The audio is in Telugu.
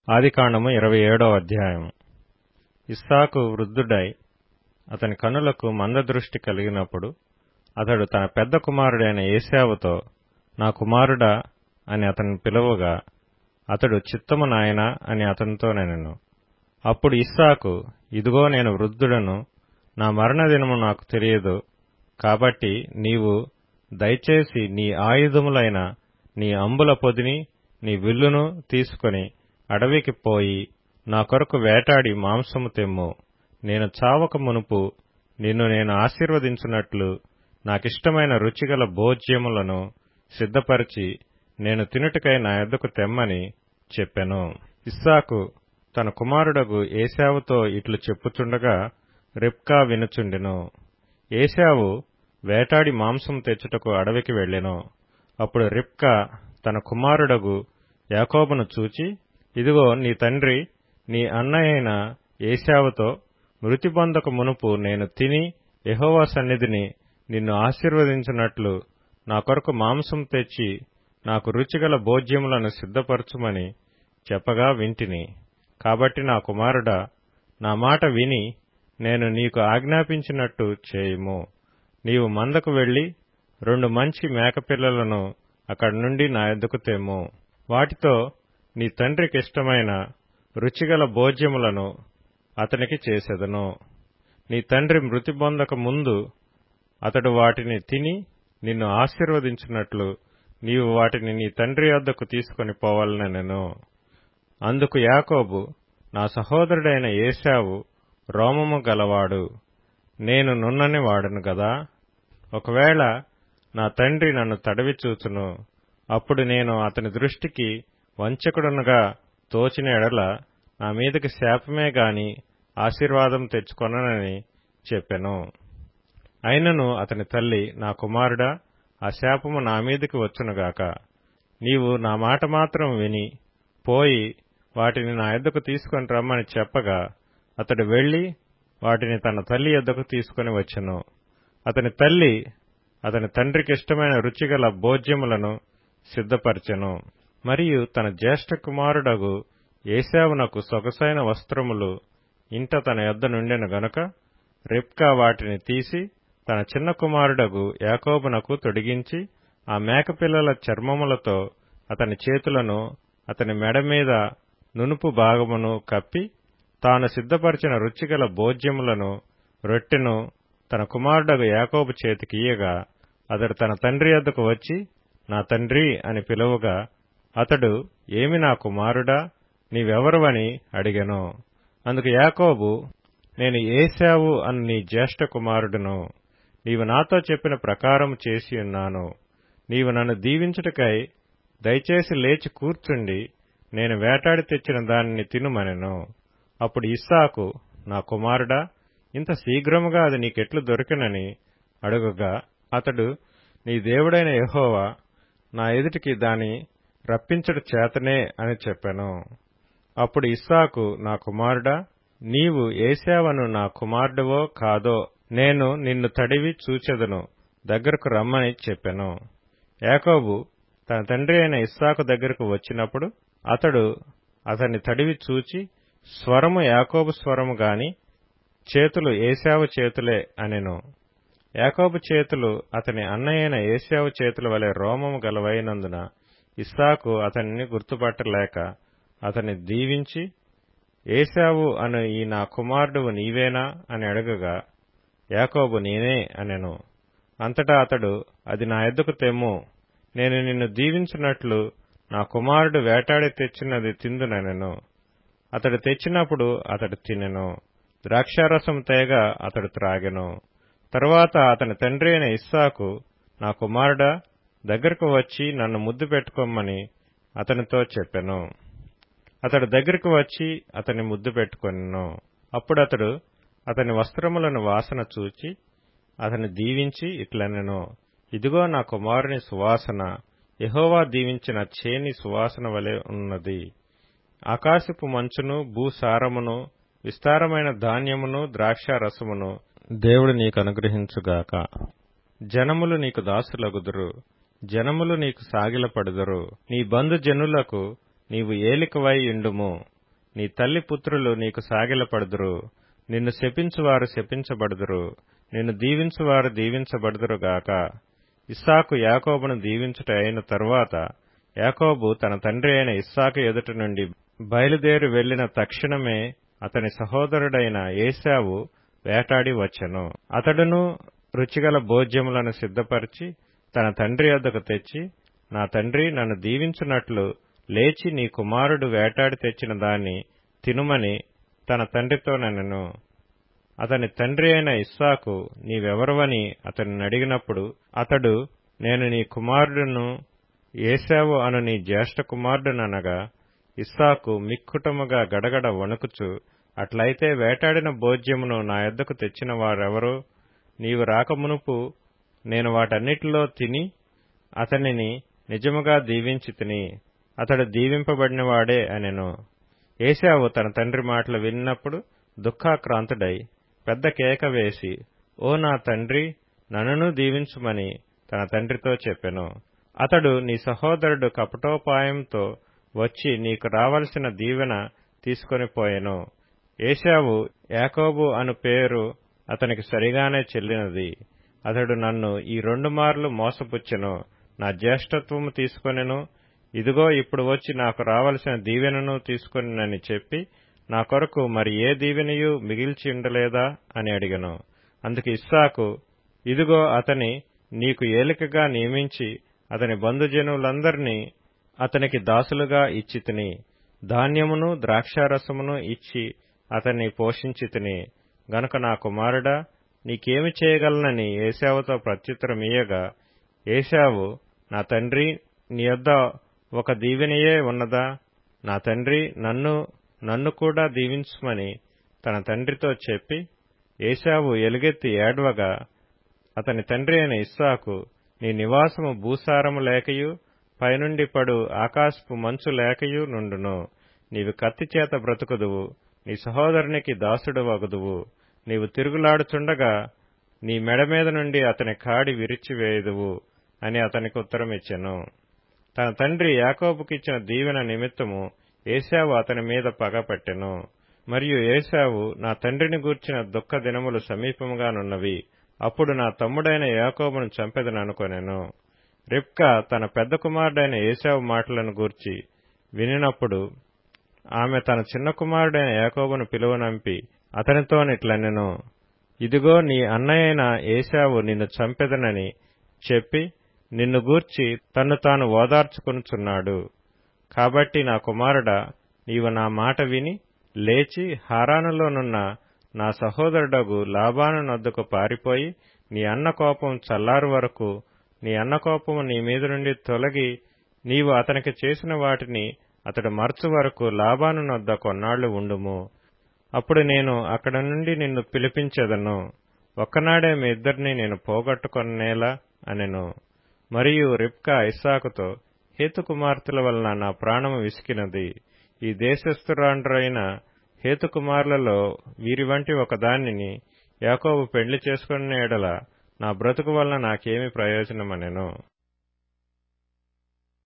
ఆదికాండము 27వ అధ్యాయము. ఇస్సాకు వృద్ధుడై అతని కనులకు మందదృష్టి కలిగినప్పుడు అతడు తన పెద్ద కుమారుడైన ఏశావుతో, నా కుమారుడా అని అతన్ని పిలువగా, అతడు చిత్తము నాయనా అని అతనితో నెనెను. అప్పుడు ఇస్సాకు, ఇదిగో నేను వృద్ధుడను, నా మరణదినము నాకు తెలియదు, కాబట్టి నీవు దయచేసి నీ ఆయుధములైన నీ అంబుల పొదిని నీ విల్లును తీసుకొని అడవికి పోయి నా కొరకు వేటాడి మాంసము తెమ్ము. నేను చావక మునుపు నిన్ను నేను ఆశీర్వదించున్నట్లు నాకిష్టమైన రుచిగల భోజ్యములను సిద్ధపరిచి నేను తినుటకై నా యొద్దకు తెమ్మని చెప్పెను. ఇస్సాకు తన కుమారుడగు ఏశావుతో ఇట్లు చెప్పుచుండగా రిబ్కా వినుచుండెను. ఏశావు వేటాడి మాంసం తెచ్చుటకు అడవికి వెళ్ళెను. అప్పుడు రిబ్కా తన కుమారుడగు యాకోబును చూచి, ఇదిగో నీ తండ్రి నీ అన్నయైన ఏశావుతో, మృతి పొందక మునుపు నేను తిని యెహోవా సన్నిధిని నిన్ను ఆశీర్వదించున్నట్లు నా కొరకు మాంసం తెచ్చి నాకు రుచిగల భోజ్యములను సిద్ధపరచుమని చెప్పగా వింటిని. కాబట్టి నా కుమారుడా, నా మాట విని నేను నీకు ఆజ్ఞాపించినట్టు చేయుము. నీవు మందకు వెళ్లి 2 మంచి మేకపిల్లలను అక్కడి నుండి నా యొద్దకు తెమ్ము. వాటితో నీ తండ్రికిష్టమైన రుచిగల భోజ్యములను అతనికి చేసెదను. నీ తండ్రి మృతి పొందక ముందు అతడు వాటిని తిని నిన్ను ఆశీర్వదించినట్లు నీవు వాటిని నీ తండ్రి వద్దకు తీసుకొని పోవాలనెను. అందుకు యాకోబు, నా సహోదరుడైన ఏశావు రోమము గలవాడు, నేను నున్నని వాడను గదా. ఒకవేళ నా తండ్రి నన్ను తడవి చూచును, అప్పుడు నేను అతని దృష్టికి వంచకుడనుగా తోచిన ఎడల నా మీదకి శాపమే గాని ఆశీర్వాదం తెచ్చుకొననని చెప్పెను. అయినను అతని తల్లి, నా కుమారుడా, ఆ శాపము నా మీదకి వచ్చునుగాక. నీవు నా మాట మాత్రం విని పోయి వాటిని నా యొద్దకు తీసుకొని రమ్మని చెప్పగా అతడు వెళ్లి వాటిని తన తల్లి యొద్దకు తీసుకొని వచ్చెను. అతని తల్లి అతని తండ్రికిష్టమైన రుచిగల భోజ్యములను సిద్ధపరచెను. మరియు తన జ్యేష్ఠ కుమారుడగు ఏశావునకు సొగసైన వస్త్రములు ఇంట తన యొద్ద నుండెను గనుక రిబ్కా వాటిని తీసి తన చిన్న కుమారుడగు యాకోబునకు తొడిగించి ఆ మేకపిల్లల చర్మములతో అతని చేతులను అతని మెడ మీద నునుపు భాగమును కప్పి తాను సిద్ధపరిచిన రుచిగల భోజ్యములను రొట్టెను తన కుమారుడగు యాకోబు చేతికియ్యగా అతడు తన తండ్రి యొద్దకు వచ్చి, నా తండ్రి అని పిలువగా అతడు, ఏమి నా కుమారుడా, నీవెవరువని అడిగెను. అందుకు యాకోబు, నేను ఏశావు అను నీ జ్యేష్ఠ కుమారుడును. నీవు నాతో చెప్పిన ప్రకారం చేసియున్నాను. నీవు నన్ను దీవించుటకై దయచేసి లేచి కూర్చుండి నేను వేటాడి తెచ్చిన దానిని తినుమనెను. అప్పుడు ఇస్సాకు, నా కుమారుడా, ఇంత శీఘ్రముగా అది నీకెట్లు దొరికినని అడుగగా అతడు, నీ దేవుడైన యెహోవా నా ఎదుటికి దాని రప్పించుట చేతనే అని చెప్పెను. అప్పుడు ఇస్సాకు, నా కుమారుడా, నీవు ఏశావను నా కుమారుడవో కాదో నేను నిన్ను తడివి చూచెదను, దగ్గరకు రమ్మని చెప్పెను. యాకోబు తన తండ్రి అయిన ఇస్సాకు దగ్గరకు వచ్చినప్పుడు అతడు అతన్ని తడివి చూచి, స్వరము యాకోబు స్వరము గాని చేతులు ఏశావు చేతులే అనెను. యాకోబు చేతులు అతని అన్నయైన ఏశావు చేతుల వలె రోమము గలవైనందున ఇస్సాకు అతనిని గుర్తుపట్టలేక అతన్ని దీవించి, ఏశావు అను ఈ నా కుమారుడువు నీవేనా అని అడగగా యాకోబు, నేనే అనెను. అంతటా అతడు, అది నా యొద్దకు తెమ్ము, నేను నిన్ను దీవించినట్లు నా కుమారుడు వేటాడి తెచ్చినది తిందునెను. అతడు తెచ్చినప్పుడు అతడు తినెను. ద్రాక్షారసం తేగా అతడు త్రాగెను. తరువాత అతని తండ్రి అయిన ఇస్సాకు, నా కుమారుడా, దగ్గరకు వచ్చి నన్ను ముద్దు పెట్టుకోమని అతనితో చెప్పెను. అతడు దగ్గరకు వచ్చి అతని ముద్దు పెట్టుకొనెను. అప్పుడు అతడు అతని వస్త్రములను వాసన చూచి అతని దీవించి ఇట్లనెను, ఇదిగో నా కుమారుని సువాసన యెహోవా దీవించిన చేని సువాసన వలె ఉన్నది. ఆకాశపు మంచును భూసారమును విస్తారమైన ధాన్యమును ద్రాక్షారసమును దేవుడు నీకు అనుగ్రహించుగాక. జనములు నీకు దాసులగుదురు, జనములు నీకు సాగిలపడుదురు. నీ బంధుజనులకు నీవు ఏలికవై యుండుము. నీ తల్లి పుత్రులు నీకు సాగిలపడుదురు. నిన్ను శపించువారు శపించబడుదురు, నిన్ను దీవించువారు దీవించబడుదురుగాక. ఇస్సాకు యాకోబును దీవించుట అయిన తరువాత యాకోబు తన తండ్రి అయిన ఇస్సాకు ఎదుట నుండి బయలుదేరి వెళ్లిన తక్షణమే అతని సహోదరుడైన ఏశావు వేటాడి వచ్చెను. అతడును రుచిగల భోజ్యములను సిద్ధపరిచి తన తండ్రి వద్దకు తెచ్చి, నా తండ్రి నన్ను దీవించున్నట్లు లేచి నీ కుమారుడు వేటాడి తెచ్చిన దాన్ని తినుమని తన తండ్రితో నెనెను. అతని తండ్రి అయిన ఇస్సాకు నీవెవరవని అతనిని అడిగినప్పుడు అతడు, నేను నీ కుమారుడును ఏశావు అను నీ జ్యేష్ఠ కుమారుడుననగా, ఇస్సాకు మిక్కుటముగా గడగడ వణుకుచు, అట్లయితే వేటాడిన భోజ్యమును నా యొద్దకు తెచ్చిన వారెవరో? నీవు రాకమునుపు నేను వాటన్నిటిలో తిని అతనిని నిజముగా దీవించితిని. అతడు దీవింపబడినవాడే అనెను. ఏశావు తన తండ్రి మాటలు విన్నప్పుడు దుఃఖాక్రాంతుడై పెద్ద కేక వేసి, ఓ నా తండ్రి, నన్నును దీవించుమని తన తండ్రితో చెప్పెను. అతడు, నీ సహోదరుడు కపటోపాయంతో వచ్చి నీకు రావలసిన దీవెన తీసుకొని పోయెను. ఏశావు యాకోబు అను పేరు అతనికి సరిగానే చెల్లినది. అతడు నన్ను ఈ 2 మార్లు మోసపుచ్చెను, నా జ్యేష్ఠత్వము తీసుకొనెను, ఇదిగో ఇప్పుడు వచ్చి నాకు రావలసిన దీవెనను తీసుకొనినని చెప్పి, నా కొరకు మరి ఏ దీవెనయూ మిగిల్చి ఉండలేదా అని అడిగెను. అందుకు ఇస్సాకు, ఇదిగో అతని నీకు ఏలికగా నియమించి అతని బంధుజనులందరినీ అతనికి దాసులుగా ఇచ్చితిని. ధాన్యమును ద్రాక్షారసమును ఇచ్చి అతన్ని పోషించితిని. గనుక నా కుమారుడా, నీకేమి చేయగలనని ఏశావుతో ప్రత్యుత్తరమియ్యగా, ఏశావు, నా తండ్రి, నీ యొద్ద ఒక దీవెనయే ఉన్నదా? నా తండ్రి, నన్ను కూడా దీవించుమని తన తండ్రితో చెప్పి, ఏశావు ఎలుగెత్తి ఏడ్వగా, అతని తండ్రి అయిన ఇస్సాకు, నీ నివాసము భూసారము లేకయు పైనుండి పడు ఆకాశపు మంచు లేకయు నుండును. నీవు కత్తిచేత బ్రతుకుదువు, నీ సహోదరునికి దాసుడు వగుదువు. నీవు తిరుగులాడుచుండగా నీ మెడ మీద నుండి అతని కాడి విరిచివేయుదువు అని అతనికి ఉత్తరమిచ్చెను. తన తండ్రి యాకోబుకిచ్చిన దీవెన నిమిత్తము ఏశావు అతని మీద పగపట్టెను. మరియు ఏశావు, నా తండ్రిని గూర్చిన దుఃఖ దినములు సమీపముగానున్నవి, అప్పుడు నా తమ్ముడైన యాకోబును చంపెదననుకొనెను. రిబ్కా తన పెద్ద కుమారుడైన ఏశావు మాటలను గూర్చి వినినప్పుడు ఆమె తన చిన్న కుమారుడైన యాకోబును పిలువనంపి అతనితోనిట్లనెను, ఇదిగో నీ అన్నయైన ఏశావు నిన్ను చంపెదనని చెప్పి నిన్ను గూర్చి తన్ను తాను ఓదార్చుకొనుచున్నాడు. కాబట్టి నా కుమారుడా, నీవు నా మాట విని లేచి హారానులోనున్న నా సహోదరుడగు లాబాను నొద్దకు పారిపోయి, నీ అన్న కోపం చల్లారు వరకు, నీ అన్న కోపము నీ మీద నుండి తొలగి నీవు అతనికి చేసిన వాటిని అతడు మరచు వరకు లాబాను నొద్ద కొన్నాళ్లు ఉండుము. అప్పుడు నేను అక్కడ నుండి నిన్ను పిలిపించెదను. ఒక్కనాడే మీ ఇద్దరిని నేను పోగొట్టుకొనేలా అనెను. మరియు రిబ్కా ఇస్సాకుతో, హేతు కుమార్తెల వలన నా ప్రాణము విసికినది. ఈ దేశస్థురాండ్రైన హేతు కుమారులలో వీరి వంటి ఒకదానిని యాకోబు పెండ్లి చేసుకొనిన ఎడల నా బ్రతుకు వలన నాకేమి ప్రయోజనమనెను.